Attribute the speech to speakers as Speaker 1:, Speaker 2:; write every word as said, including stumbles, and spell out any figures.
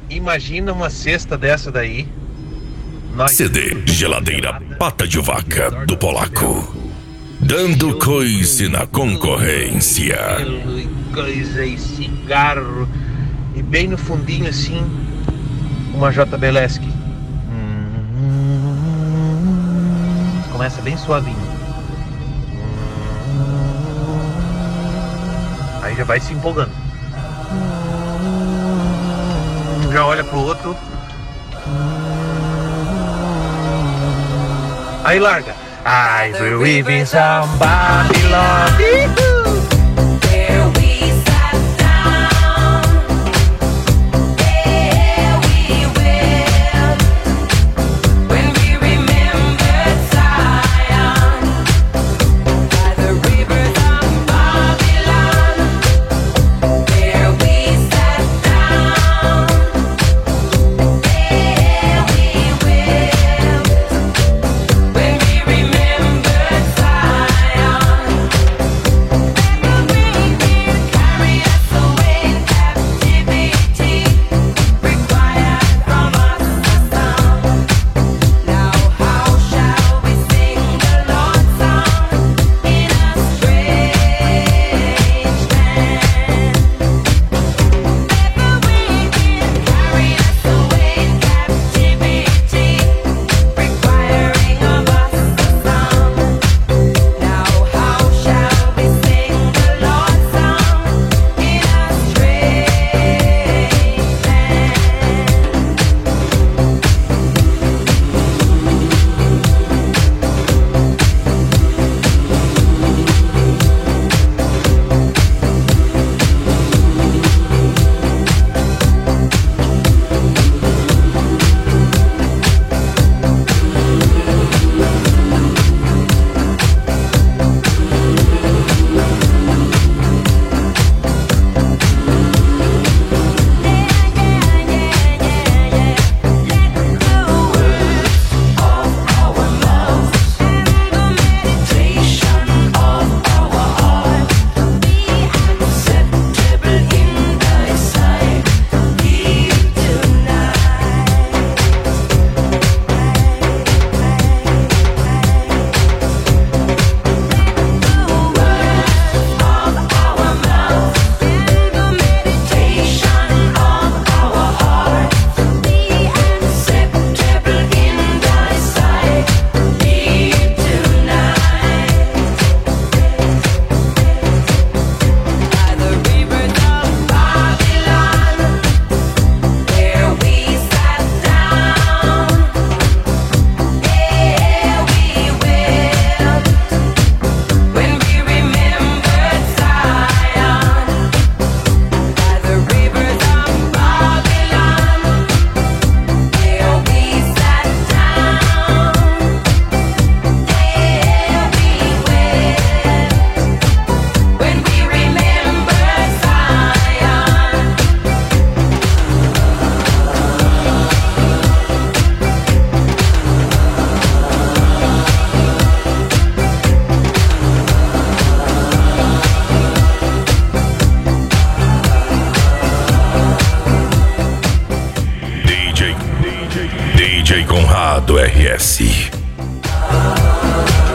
Speaker 1: Imagina uma cesta dessa daí. Nós...
Speaker 2: C D Geladeira Pata de Vaca do Polaco. Dando coice na concorrência.
Speaker 1: E coisa e cigarro. E bem no fundinho assim, uma J B L E S C. Começa bem suavinho. Aí já vai se empolgando. Já olha pro outro. Aí larga. I will live in some Babylon.
Speaker 2: D J Conrado R S.